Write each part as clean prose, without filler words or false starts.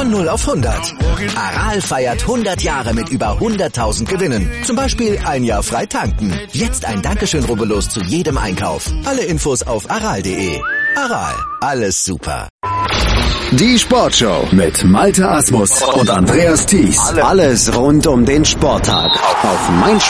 Von 0 auf 100. Aral feiert 100 Jahre mit über 100.000 Gewinnen. Zum Beispiel ein Jahr frei tanken. Jetzt ein Dankeschön, rubbellos zu jedem Einkauf. Alle Infos auf aral.de. Aral, alles super. Die Sportshow mit Malte Asmus und Andreas Thies. Alles rund um den Sporttag auf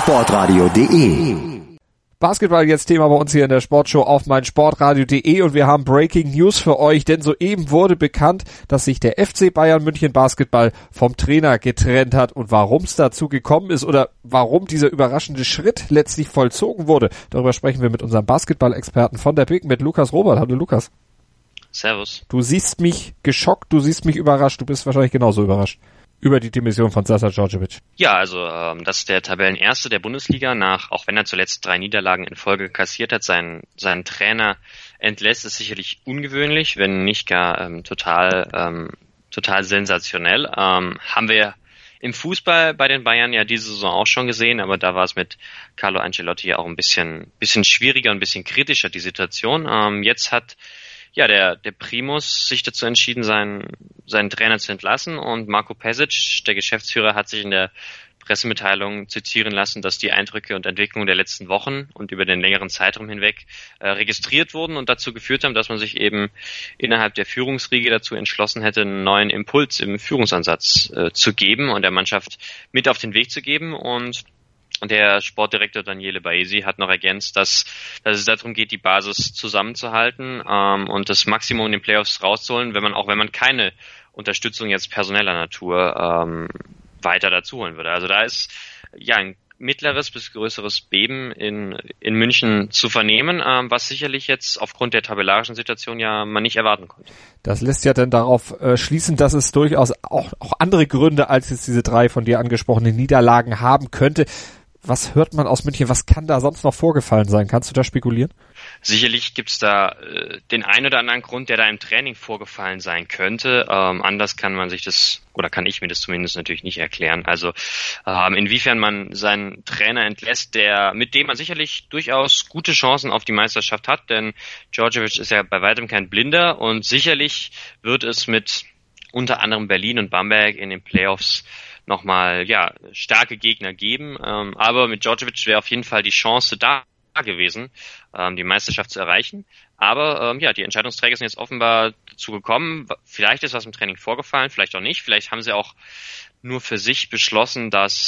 meinsportradio.de. Basketball jetzt Thema bei uns hier in der Sportshow auf meinsportradio.de und wir haben Breaking News für euch, denn soeben wurde bekannt, dass sich der FC Bayern München Basketball vom Trainer getrennt hat und warum es dazu gekommen ist oder warum dieser überraschende Schritt letztlich vollzogen wurde. Darüber sprechen wir mit unserem Basketball-Experten von der PIK, mit Lukas Robert. Hallo Lukas. Servus. Du siehst mich geschockt, du siehst mich überrascht, du bist wahrscheinlich genauso überrascht über die Demission von Sasa Djordjevic. Ja, also dass der Tabellenerste der Bundesliga auch wenn er zuletzt 3 Niederlagen in Folge kassiert hat, seinen Trainer entlässt, ist sicherlich ungewöhnlich, wenn nicht gar total sensationell. Haben wir im Fußball bei den Bayern ja diese Saison auch schon gesehen, aber da war es mit Carlo Ancelotti ja auch ein bisschen schwieriger, ein bisschen kritischer die Situation. Jetzt hat der Primus sich dazu entschieden, seinen Trainer zu entlassen, und Marko Pesic, der Geschäftsführer, hat sich in der Pressemitteilung zitieren lassen, dass die Eindrücke und Entwicklungen der letzten Wochen und über den längeren Zeitraum hinweg registriert wurden und dazu geführt haben, dass man sich eben innerhalb der Führungsriege dazu entschlossen hätte, einen neuen Impuls im Führungsansatz zu geben und der Mannschaft mit auf den Weg zu geben. Und der Sportdirektor Daniele Baesi hat noch ergänzt, dass es darum geht, die Basis zusammenzuhalten und das Maximum in den Playoffs rauszuholen, wenn man keine Unterstützung jetzt personeller Natur weiter dazu holen würde. Also da ist ja ein mittleres bis größeres Beben in München zu vernehmen, was sicherlich jetzt aufgrund der tabellarischen Situation ja man nicht erwarten konnte. Das lässt ja dann darauf schließen, dass es durchaus auch andere Gründe als jetzt diese 3 von dir angesprochenen Niederlagen haben könnte. Was hört man aus München? Was kann da sonst noch vorgefallen sein? Kannst du da spekulieren? Sicherlich gibt's da den einen oder anderen Grund, der da im Training vorgefallen sein könnte. Anders kann man sich kann ich mir das zumindest natürlich nicht erklären. Also inwiefern man seinen Trainer entlässt, mit dem man sicherlich durchaus gute Chancen auf die Meisterschaft hat, denn Djordjevic ist ja bei weitem kein Blinder und sicherlich wird es mit unter anderem Berlin und Bamberg in den Playoffs nochmal starke Gegner geben, aber mit Djordjevic wäre auf jeden Fall die Chance da gewesen, die Meisterschaft zu erreichen. Aber die Entscheidungsträger sind jetzt offenbar dazu gekommen. Vielleicht ist was im Training vorgefallen, vielleicht auch nicht. Vielleicht haben sie auch nur für sich beschlossen, dass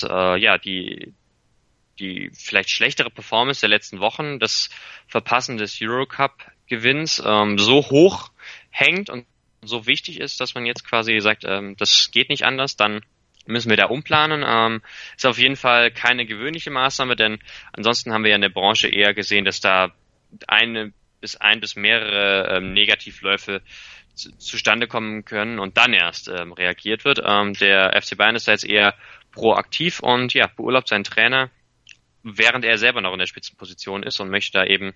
die vielleicht schlechtere Performance der letzten Wochen, das Verpassen des Eurocup-Gewinns so hoch hängt und so wichtig ist, dass man jetzt quasi sagt, das geht nicht anders, dann müssen wir da umplanen. Ist auf jeden Fall keine gewöhnliche Maßnahme, denn ansonsten haben wir ja in der Branche eher gesehen, dass da ein bis mehrere Negativläufe zustande kommen können und dann erst reagiert wird. Der FC Bayern ist da jetzt eher proaktiv und beurlaubt seinen Trainer, während er selber noch in der Spitzenposition ist und möchte da eben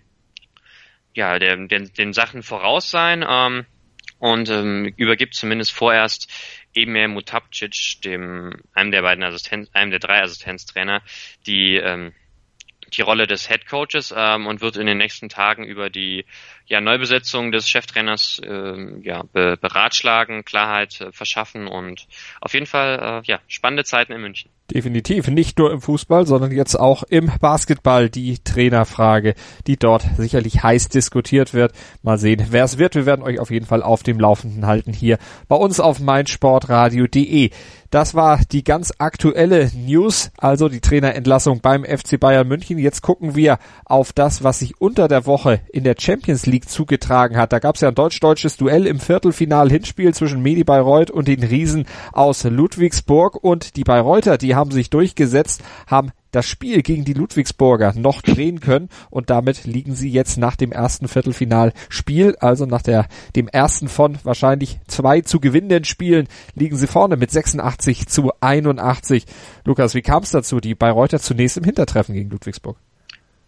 den Sachen voraus sein und übergibt zumindest vorerst Emir Mutapcic, einem der 3 Assistenztrainer, die Rolle des Headcoaches und wird in den nächsten Tagen über die Neubesetzung des Cheftrainers beratschlagen, Klarheit verschaffen und auf jeden Fall spannende Zeiten in München. Definitiv, nicht nur im Fußball, sondern jetzt auch im Basketball die Trainerfrage, die dort sicherlich heiß diskutiert wird. Mal sehen, wer es wird. Wir werden euch auf jeden Fall auf dem Laufenden halten hier bei uns auf meinsportradio.de. Das war die ganz aktuelle News, also die Trainerentlassung beim FC Bayern München. Jetzt gucken wir auf das, was sich unter der Woche in der Champions League zugetragen hat. Da gab es ja ein deutsch-deutsches Duell im Viertelfinal-Hinspiel zwischen Medi Bayreuth und den Riesen aus Ludwigsburg. Und die Bayreuther, die haben sich durchgesetzt, haben das Spiel gegen die Ludwigsburger noch drehen können und damit liegen sie jetzt nach dem ersten Viertelfinalspiel, also nach dem ersten von wahrscheinlich 2 zu gewinnenden Spielen, liegen sie vorne mit 86-81. Lukas, wie kam es dazu? Die Bayreuther zunächst im Hintertreffen gegen Ludwigsburg.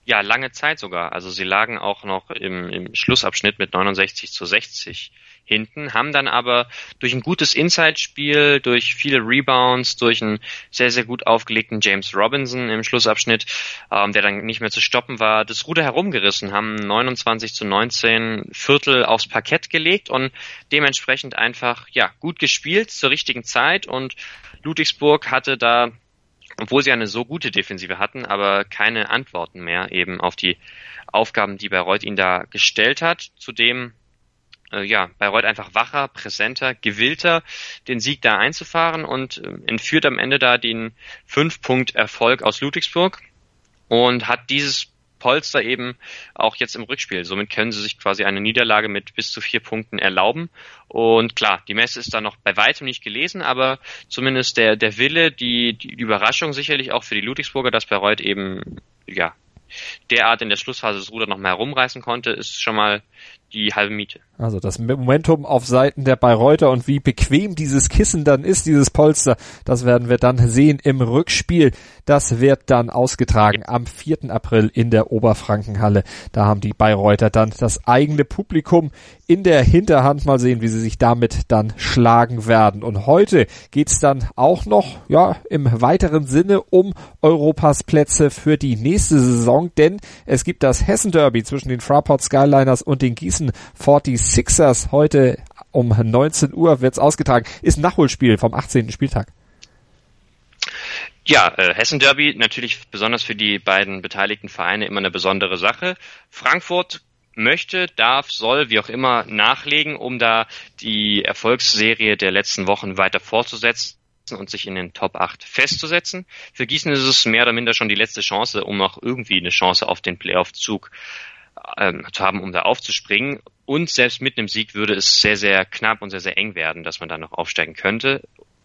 ja, lange Zeit sogar. Also sie lagen auch noch im Schlussabschnitt mit 69-60 hinten, haben dann aber durch ein gutes Inside-Spiel, durch viele Rebounds, durch einen sehr, sehr gut aufgelegten James Robinson im Schlussabschnitt, der dann nicht mehr zu stoppen war, das Ruder herumgerissen, haben 29-19 Viertel aufs Parkett gelegt und dementsprechend einfach, ja, gut gespielt zur richtigen Zeit, und Ludwigsburg hatte da, obwohl sie eine so gute Defensive hatten, aber keine Antworten mehr eben auf die Aufgaben, die Bayreuth ihnen da gestellt hat. Zudem, Bayreuth einfach wacher, präsenter, gewillter, den Sieg da einzufahren, und entführt am Ende da den 5-Punkt-Erfolg aus Ludwigsburg und hat dieses Polster eben auch jetzt im Rückspiel. Somit können sie sich quasi eine Niederlage mit bis zu 4 Punkten erlauben. Und klar, die Messe ist da noch bei weitem nicht gelesen, aber zumindest der Wille, die Überraschung sicherlich auch für die Ludwigsburger, dass Bayreuth eben, ja, derart in der Schlussphase das Ruder noch mal herumreißen konnte, ist schon mal die halbe Miete. Also das Momentum auf Seiten der Bayreuther, und wie bequem dieses Kissen dann ist, dieses Polster, das werden wir dann sehen im Rückspiel. Das wird dann ausgetragen am 4. April in der Oberfrankenhalle. Da haben die Bayreuther dann das eigene Publikum in der Hinterhand. Mal sehen, wie sie sich damit dann schlagen werden. Und heute geht's dann auch noch, ja, im weiteren Sinne um Europas Plätze für die nächste Saison, denn es gibt das Hessen-Derby zwischen den Fraport Skyliners und den Gießen 46ers. Heute um 19 Uhr wird's ausgetragen. Ist ein Nachholspiel vom 18. Spieltag. Ja, Hessen-Derby natürlich besonders für die beiden beteiligten Vereine immer eine besondere Sache. Frankfurt möchte, darf, soll, wie auch immer, nachlegen, um da die Erfolgsserie der letzten Wochen weiter fortzusetzen und sich in den Top 8 festzusetzen. Für Gießen ist es mehr oder minder schon die letzte Chance, um noch irgendwie eine Chance auf den Playoff-Zug zu haben, um da aufzuspringen. Und selbst mit einem Sieg würde es sehr, sehr knapp und sehr, sehr eng werden, dass man da noch aufspringen könnte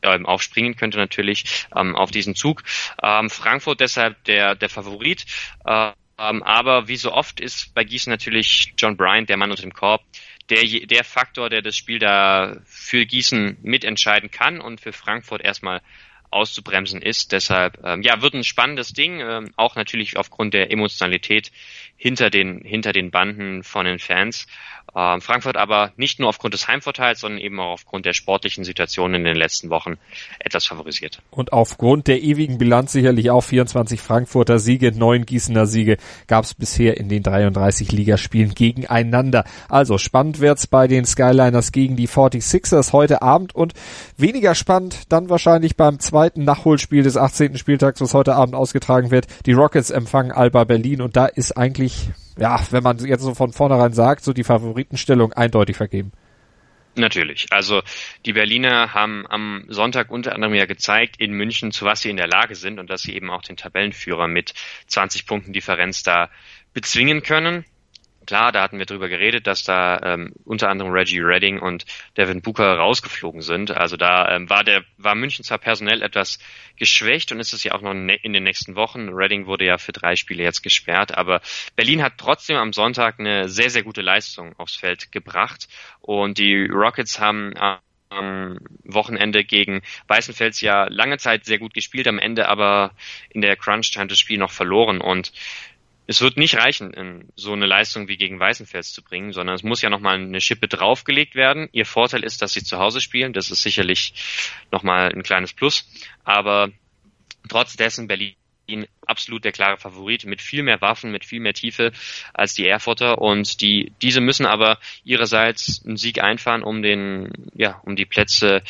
natürlich auf diesen Zug. Frankfurt deshalb der Favorit. Aber wie so oft ist bei Gießen natürlich John Bryant, der Mann unter dem Korb, der Faktor, der das Spiel da für Gießen mitentscheiden kann und für Frankfurt erstmal auszubremsen ist. Deshalb, wird ein spannendes Ding, auch natürlich aufgrund der Emotionalität hinter den Banden von den Fans. Frankfurt aber nicht nur aufgrund des Heimvorteils, sondern eben auch aufgrund der sportlichen Situation in den letzten Wochen etwas favorisiert. Und aufgrund der ewigen Bilanz sicherlich auch 24 Frankfurter Siege, 9 Gießener Siege gab es bisher in den 33 Ligaspielen gegeneinander. Also spannend wird's bei den Skyliners gegen die 46ers heute Abend, und weniger spannend dann wahrscheinlich beim zweiten Nachholspiel des 18. Spieltags, was heute Abend ausgetragen wird. Die Rockets empfangen Alba Berlin, und da ist eigentlich, ja, wenn man jetzt so von vornherein sagt, so die Favoritenstellung eindeutig vergeben. Natürlich. Also die Berliner haben am Sonntag unter anderem ja gezeigt in München, zu was sie in der Lage sind, und dass sie eben auch den Tabellenführer mit 20 Punkten Differenz da bezwingen können. Klar, da hatten wir drüber geredet, dass da unter anderem Reggie Redding und Devin Booker rausgeflogen sind. Also da war München zwar personell etwas geschwächt, und ist es ja auch noch in den nächsten Wochen. Redding wurde ja für 3 Spiele jetzt gesperrt, aber Berlin hat trotzdem am Sonntag eine sehr, sehr gute Leistung aufs Feld gebracht, und die Rockets haben am Wochenende gegen Weißenfels ja lange Zeit sehr gut gespielt, am Ende aber in der Crunch-Time das Spiel noch verloren, und es wird nicht reichen, so eine Leistung wie gegen Weißenfels zu bringen, sondern es muss ja nochmal eine Schippe draufgelegt werden. Ihr Vorteil ist, dass sie zu Hause spielen. Das ist sicherlich nochmal ein kleines Plus. Aber trotz dessen Berlin absolut der klare Favorit mit viel mehr Waffen, mit viel mehr Tiefe als die Erfurter. Und diese müssen aber ihrerseits einen Sieg einfahren, um die Plätze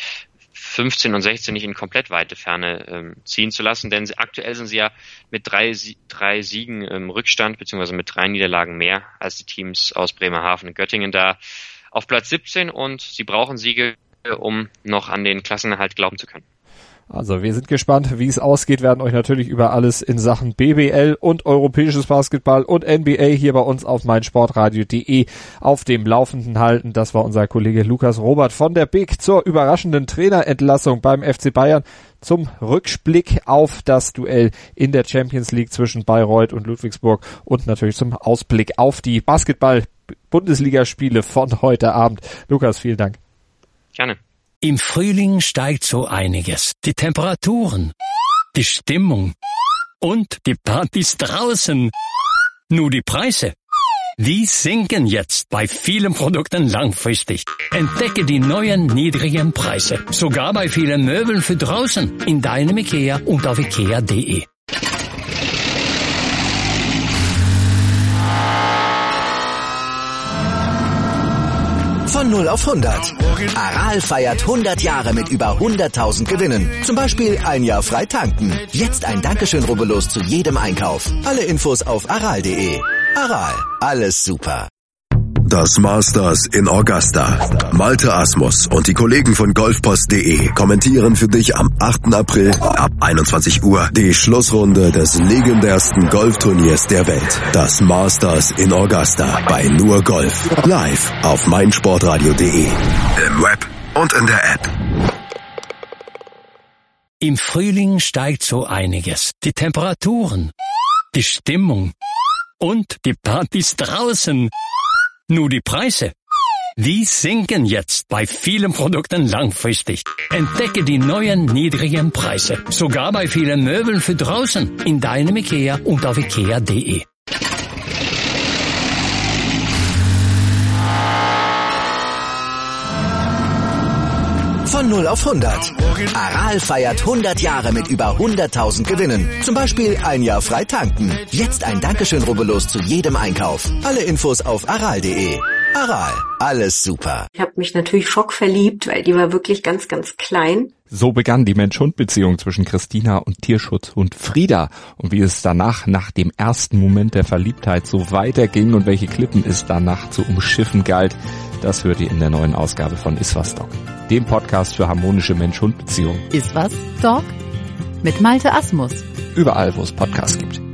15 und 16 nicht in komplett weite Ferne ziehen zu lassen, denn aktuell sind sie ja mit 3 Siegen im Rückstand, beziehungsweise mit 3 Niederlagen mehr als die Teams aus Bremerhaven und Göttingen da auf Platz 17, und sie brauchen Siege, um noch an den Klassenerhalt glauben zu können. Also wir sind gespannt, wie es ausgeht, werden euch natürlich über alles in Sachen BBL und europäisches Basketball und NBA hier bei uns auf meinsportradio.de auf dem Laufenden halten. Das war unser Kollege Lukas Robert von der BIG zur überraschenden Trainerentlassung beim FC Bayern, zum Rückblick auf das Duell in der Champions League zwischen Bayreuth und Ludwigsburg und natürlich zum Ausblick auf die Basketball-Bundesligaspiele von heute Abend. Lukas, vielen Dank. Gerne. Im Frühling steigt so einiges. Die Temperaturen, die Stimmung und die Partys draußen. Nur die Preise, die sinken jetzt bei vielen Produkten langfristig. Entdecke die neuen niedrigen Preise, sogar bei vielen Möbeln für draußen, in deinem IKEA und auf ikea.de. Von 0 auf 100. Aral feiert 100 Jahre mit über 100.000 Gewinnen. Zum Beispiel ein Jahr frei tanken. Jetzt ein Dankeschön, rubbellos zu jedem Einkauf. Alle Infos auf aral.de. Aral, alles super. Das Masters in Augusta. Malte Asmus und die Kollegen von golfpost.de kommentieren für dich am 8. April ab 21 Uhr die Schlussrunde des legendärsten Golfturniers der Welt. Das Masters in Augusta bei Nur Golf. Live auf meinsportradio.de. Im Web und in der App. Im Frühling steigt so einiges. Die Temperaturen, die Stimmung und die Partys draußen. Nur die Preise, die sinken jetzt bei vielen Produkten langfristig. Entdecke die neuen niedrigen Preise, sogar bei vielen Möbeln für draußen, in deinem IKEA und auf ikea.de. Von 0 auf 100. Aral feiert 100 Jahre mit über 100.000 Gewinnen. Zum Beispiel ein Jahr frei tanken. Jetzt ein Dankeschön, rubbellos zu jedem Einkauf. Alle Infos auf aral.de. Aral, alles super. Ich habe mich natürlich schockverliebt, weil die war wirklich ganz, ganz klein. So begann die Mensch-Hund-Beziehung zwischen Christina und Tierschutzhund Frieda. Und wie es danach, nach dem ersten Moment der Verliebtheit, so weiterging und welche Klippen es danach zu umschiffen galt, das hört ihr in der neuen Ausgabe von Iswas Dog, dem Podcast für harmonische Mensch-Hund-Beziehungen. Iswas Dog mit Malte Asmus. Überall, wo es Podcasts gibt.